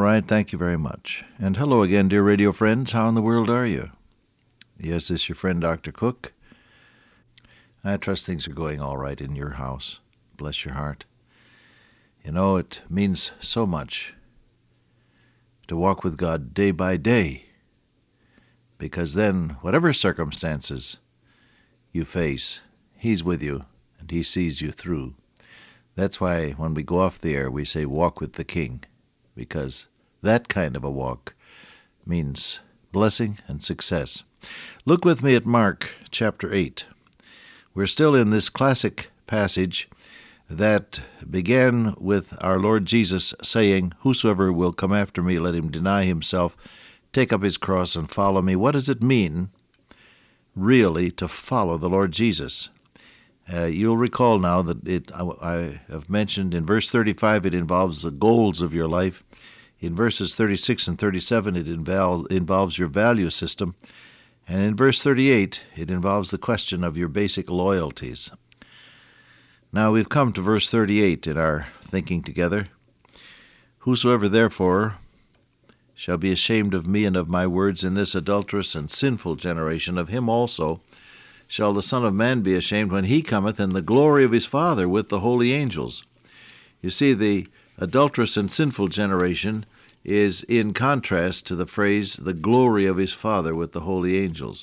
right, thank you very much. And hello again, dear radio friends. How in the world are you? Yes, this is your friend Dr. Cook. I trust things are going all right in your house. Bless your heart. You know, it means so much to walk with God day by day, because then, whatever circumstances you face, He's with you and He sees you through. That's why when we go off the air, we say, walk with the King, because that kind of a walk means blessing and success. Look with me at Mark chapter 8. We're still in this classic passage that began with our Lord Jesus saying, "Whosoever will come after me, let him deny himself, take up his cross, and follow me." What does it mean, really, to follow the Lord Jesus? You'll recall now that I have mentioned in verse 35 it involves the goals of your life. In verses 36 and 37 it involves your value system. And in verse 38 it involves the question of your basic loyalties. Now we've come to verse 38 in our thinking together. "Whosoever therefore shall be ashamed of me and of my words in this adulterous and sinful generation, of him also shall the Son of Man be ashamed when he cometh in the glory of his Father with the holy angels." You see, the adulterous and sinful generation is in contrast to the phrase, "the glory of his Father with the holy angels."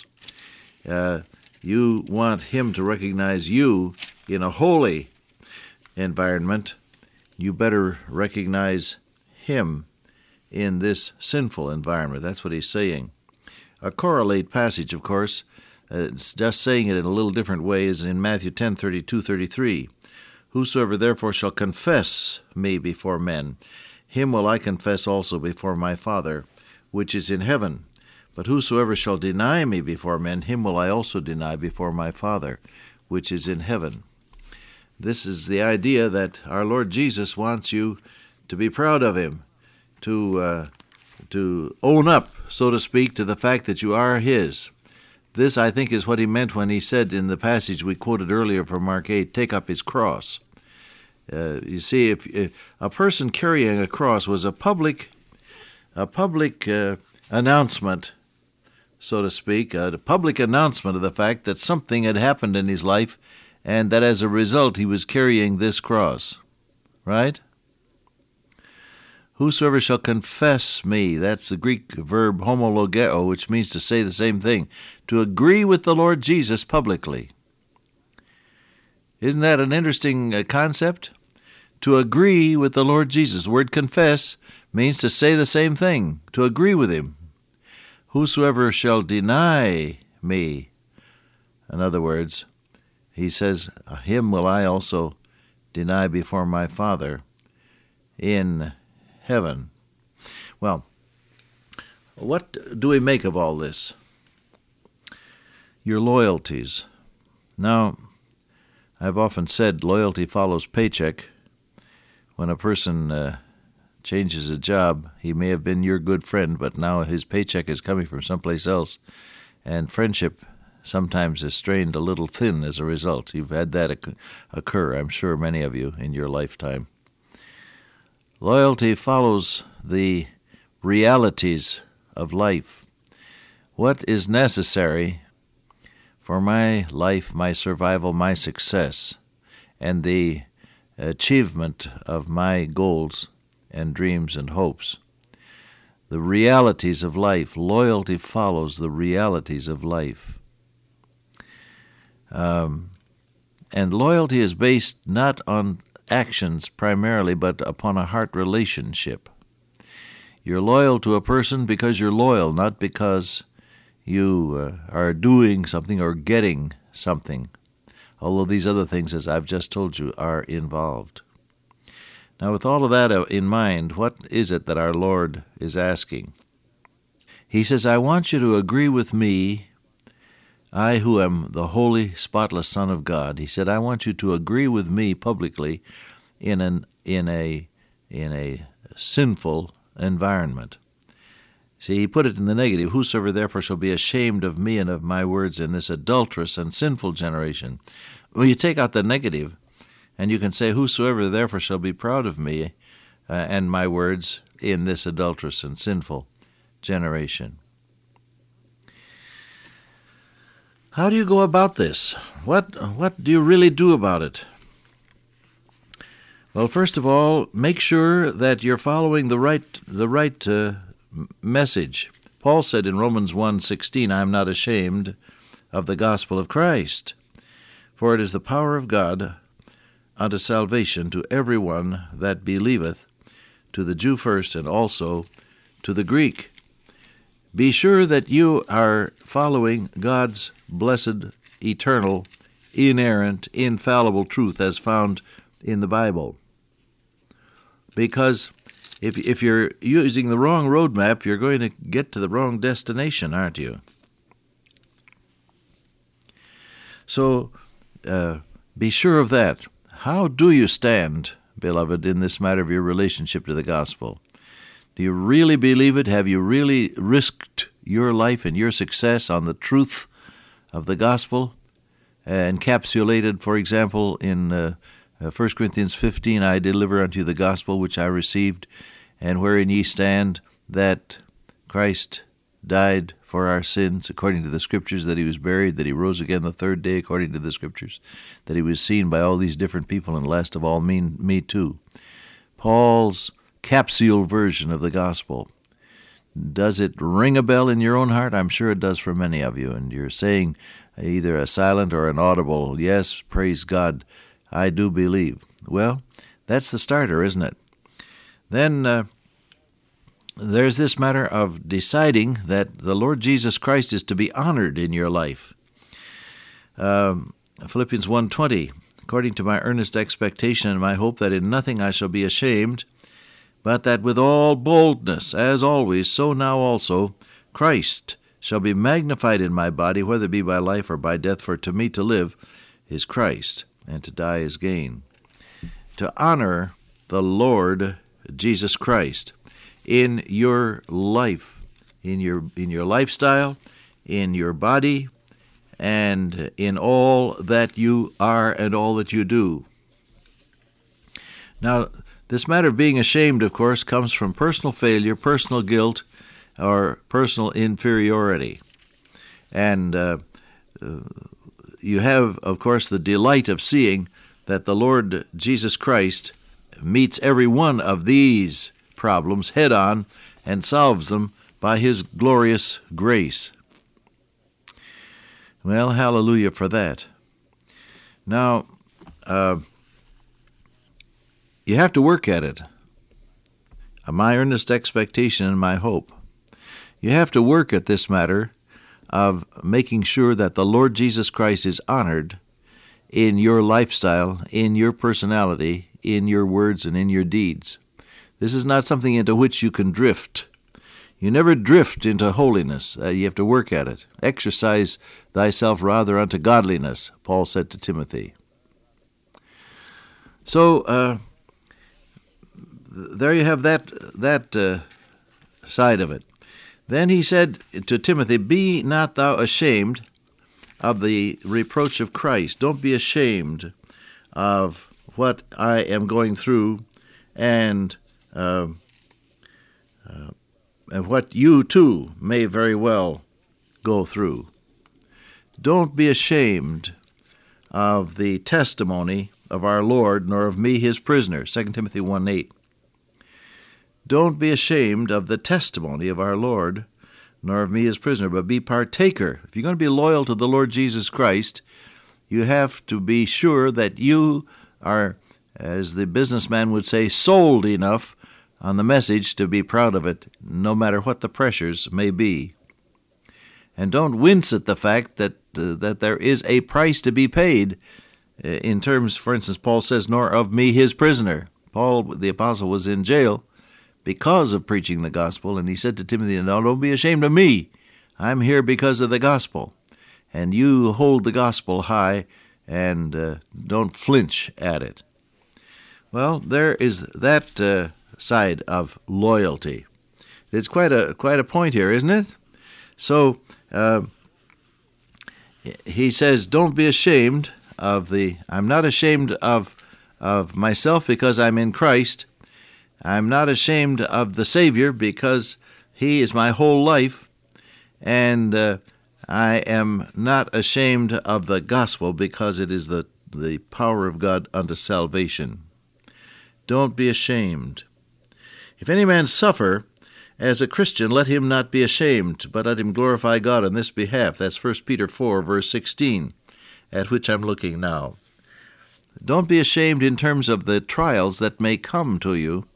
You want him to recognize you in a holy environment. You better recognize him in this sinful environment. That's what he's saying. A correlate passage, of course, it's just saying it in a little different way, is in Matthew 10:32-33. "Whosoever therefore shall confess me before men, him will I confess also before my Father, which is in heaven. But whosoever shall deny me before men, him will I also deny before my Father, which is in heaven." This is the idea that our Lord Jesus wants you to be proud of him, to own up, so to speak, to the fact that you are his. This, I think, is what he meant when he said in the passage we quoted earlier from Mark 8, "take up his cross." You see, if a person carrying a cross was a public announcement, so to speak, a public announcement of the fact that something had happened in his life and that as a result he was carrying this cross, right? "Whosoever shall confess me," that's the Greek verb homologeo, which means to say the same thing, to agree with the Lord Jesus publicly. Isn't that an interesting concept? To agree with the Lord Jesus. The word confess means to say the same thing, to agree with him. "Whosoever shall deny me," in other words, he says, "him will I also deny before my Father in heaven." Well, what do we make of all this? Your loyalties. Now, I've often said loyalty follows paycheck. When a person changes a job, he may have been your good friend, but now his paycheck is coming from someplace else, and friendship sometimes is strained a little thin as a result. You've had that occur, I'm sure, many of you in your lifetime. Loyalty follows the realities of life. What is necessary for my life, my survival, my success, and the achievement of my goals and dreams and hopes? The realities of life. Loyalty follows the realities of life. And loyalty is based not on actions primarily, but upon a heart relationship. You're loyal to a person because you're loyal, not because you are doing something or getting something, although these other things, as I've just told you, are involved. Now, with all of that in mind, what is it that our Lord is asking? He says, "I want you to agree with me, I who am the holy, spotless Son of God." He said, "I want you to agree with me publicly in a sinful environment." See, he put it in the negative. "Whosoever therefore shall be ashamed of me and of my words in this adulterous and sinful generation." Well, you take out the negative, and you can say, "Whosoever therefore shall be proud of me and my words in this adulterous and sinful generation. How do you go about this? What do you really do about it? Well, first of all, make sure that you're following the right message. Paul said in Romans 1:16, "I am not ashamed of the gospel of Christ, for it is the power of God unto salvation to every one that believeth, to the Jew first, and also to the Greek." Be sure that you are following God's blessed, eternal, inerrant, infallible truth as found in the Bible. Because if you're using the wrong roadmap, you're going to get to the wrong destination, aren't you? So be sure of that. How do you stand, beloved, in this matter of your relationship to the gospel? Do you really believe it? Have you really risked your life and your success on the truth of the gospel? Encapsulated, for example, in 1 Corinthians 15, "I deliver unto you the gospel which I received, and wherein ye stand, that Christ died for our sins, according to the Scriptures, that he was buried, that he rose again the third day, according to the Scriptures, that he was seen by all these different people, and last of all me too." Paul's capsule version of the gospel. Does it ring a bell in your own heart? I'm sure it does for many of you, and you're saying either a silent or an audible, "Yes, praise God, I do believe." Well, that's the starter, isn't it? Then there's this matter of deciding that the Lord Jesus Christ is to be honored in your life. Philippians 1:20, "According to my earnest expectation and my hope that in nothing I shall be ashamed, but that with all boldness, as always, so now also, Christ shall be magnified in my body, whether it be by life or by death, for to me to live is Christ, and to die is gain." To honor the Lord Jesus Christ in your life, in your lifestyle, in your body, and in all that you are and all that you do. Now, this matter of being ashamed, of course, comes from personal failure, personal guilt, or personal inferiority. And you have, of course, the delight of seeing that the Lord Jesus Christ meets every one of these problems head on and solves them by his glorious grace. Well, hallelujah for that. Now, you have to work at it. My earnest expectation and my hope. You have to work at this matter of making sure that the Lord Jesus Christ is honored in your lifestyle, in your personality, in your words, and in your deeds. This is not something into which you can drift. You never drift into holiness. You have to work at it. "Exercise thyself rather unto godliness," Paul said to Timothy. So there you have that side of it. Then he said to Timothy, "Be not thou ashamed of the reproach of Christ." Don't be ashamed of what I am going through and what you too may very well go through. Don't be ashamed of the testimony of our Lord, nor of me his prisoner, 2 Timothy 1:8. Don't be ashamed of the testimony of our Lord, nor of me his prisoner, but be partaker. If you're going to be loyal to the Lord Jesus Christ, you have to be sure that you are, as the businessman would say, sold enough on the message to be proud of it, no matter what the pressures may be. And don't wince at the fact that there is a price to be paid in terms, for instance, Paul says, "nor of me his prisoner." Paul, the apostle, was in jail because of preaching the gospel, and he said to Timothy, "No, don't be ashamed of me. I'm here because of the gospel." And you hold the gospel high and don't flinch at it. Well, there is that side of loyalty. It's quite a point here, isn't it? So he says, don't be ashamed of I'm not ashamed of myself because I'm in Christ. I'm not ashamed of the Savior because He is my whole life, and I am not ashamed of the gospel because it is the power of God unto salvation. Don't be ashamed. If any man suffer as a Christian, let him not be ashamed, but let him glorify God on this behalf. That's 1 Peter 4, verse 16, at which I'm looking now. Don't be ashamed in terms of the trials that may come to you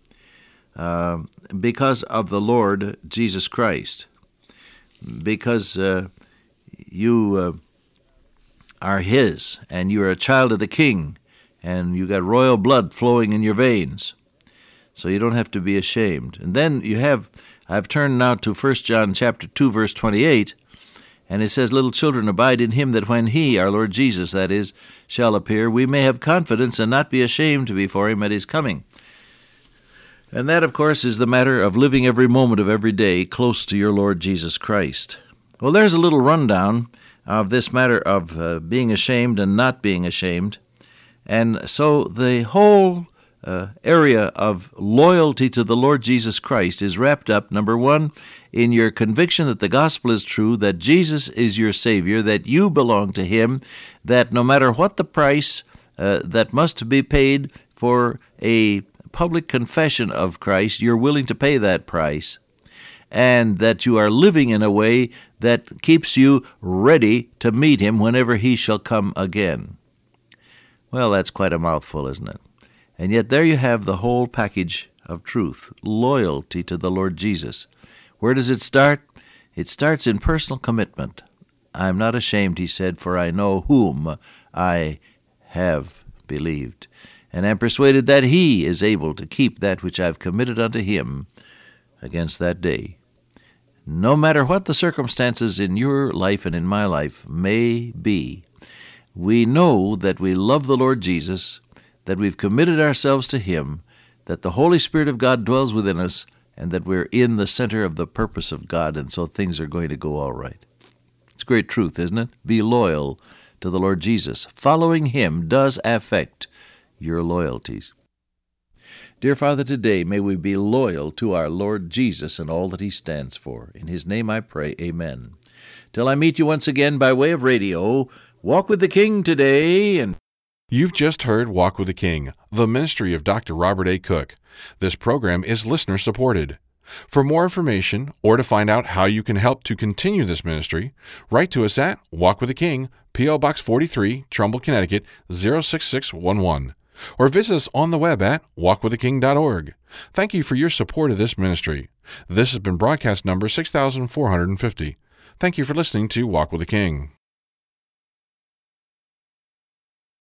because of the Lord Jesus Christ, because you are His, and you are a child of the King, and you got royal blood flowing in your veins. So you don't have to be ashamed. And then I've turned now to 1 John chapter 2, verse 28, and it says, Little children, abide in Him, that when He, our Lord Jesus, that is, shall appear, we may have confidence and not be ashamed before Him at His coming. And that, of course, is the matter of living every moment of every day close to your Lord Jesus Christ. Well, there's a little rundown of this matter of being ashamed and not being ashamed. And so the whole area of loyalty to the Lord Jesus Christ is wrapped up, number one, in your conviction that the gospel is true, that Jesus is your Savior, that you belong to Him, that no matter what the price that must be paid for a public confession of Christ, you're willing to pay that price, and that you are living in a way that keeps you ready to meet Him whenever He shall come again. Well, that's quite a mouthful, isn't it? And yet there you have the whole package of truth, loyalty to the Lord Jesus. Where does it start? It starts in personal commitment. I'm not ashamed, He said, for I know whom I have believed, and am persuaded that He is able to keep that which I've committed unto Him against that day. No matter what the circumstances in your life and in my life may be, we know that we love the Lord Jesus, that we've committed ourselves to Him, that the Holy Spirit of God dwells within us, and that we're in the center of the purpose of God, and so things are going to go all right. It's great truth, isn't it? Be loyal to the Lord Jesus. Following Him does affect your loyalties. Dear Father, today may we be loyal to our Lord Jesus and all that He stands for. In His name I pray, amen. Till I meet you once again by way of radio, walk with the King today. And You've just heard Walk with the King, the ministry of Dr. Robert A. Cook. This program is listener-supported. For more information or to find out how you can help to continue this ministry, write to us at Walk with the King, P.O. Box 43, Trumbull, Connecticut, 06611. Or visit us on the web at walkwiththeking.org. Thank you for your support of this ministry. This has been broadcast number 6450. Thank you for listening to Walk with the King.